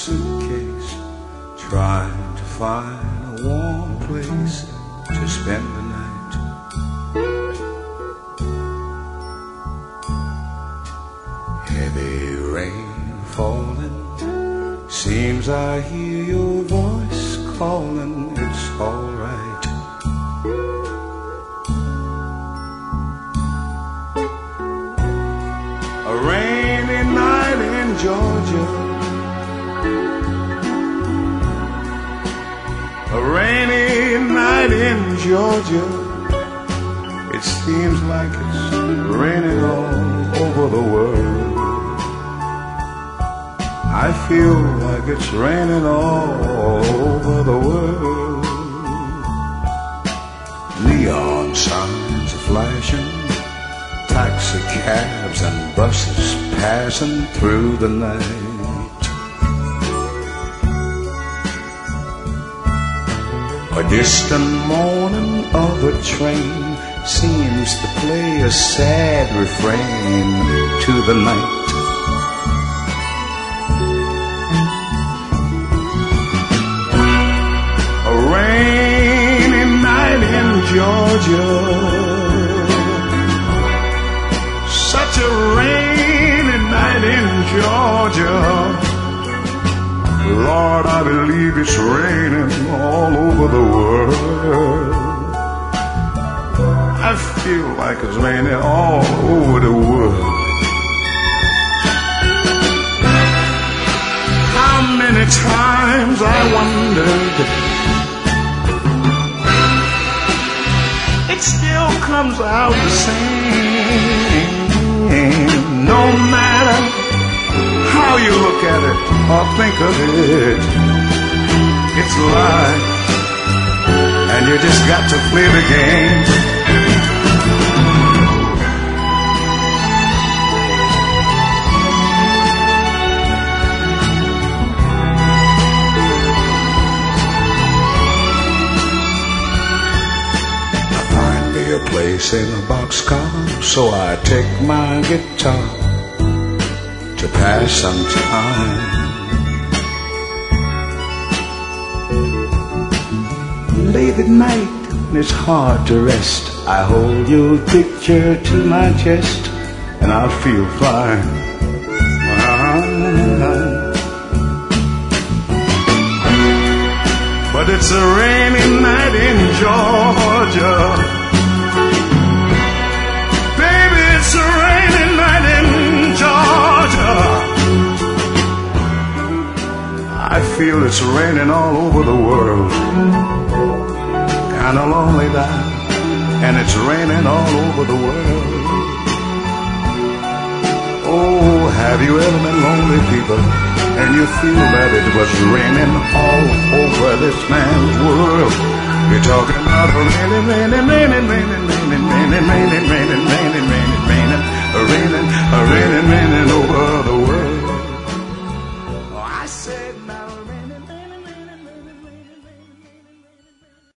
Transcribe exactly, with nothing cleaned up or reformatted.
suitcase, trying to find a warm place to spend the night. Heavy rain falling, seems I hear your voice calling. It's alright. A rainy night in Georgia, a rainy night in Georgia. It seems like it's raining all over the world. I feel like it's raining all over the world. Neon signs are flashing, taxi cabs and buses passing through the night. A distant moaning of a train seems to play a sad refrain to the night. A rainy night in Georgia, such a rainy night in Georgia. Lord, I believe it's raining all over the world. I feel like it's raining all over the world. How many times I wondered, it still comes out the same. No matter how you look at it or think of it, it's life, and you just got to play the game. I find me a place in a boxcar, so I take my guitar to pass some time. Late at night, when it's hard to rest, I hold your picture to my chest, and I feel fine. But it's a rainy night in Georgia. Baby, it's a rainy night in Georgia. I feel it's raining all over the world. Kinda lonely now, and it's raining all over the world. Oh, have you ever been lonely, people, and you feel that it was raining all over this man's world? You're talking about raining, raining, raining, raining,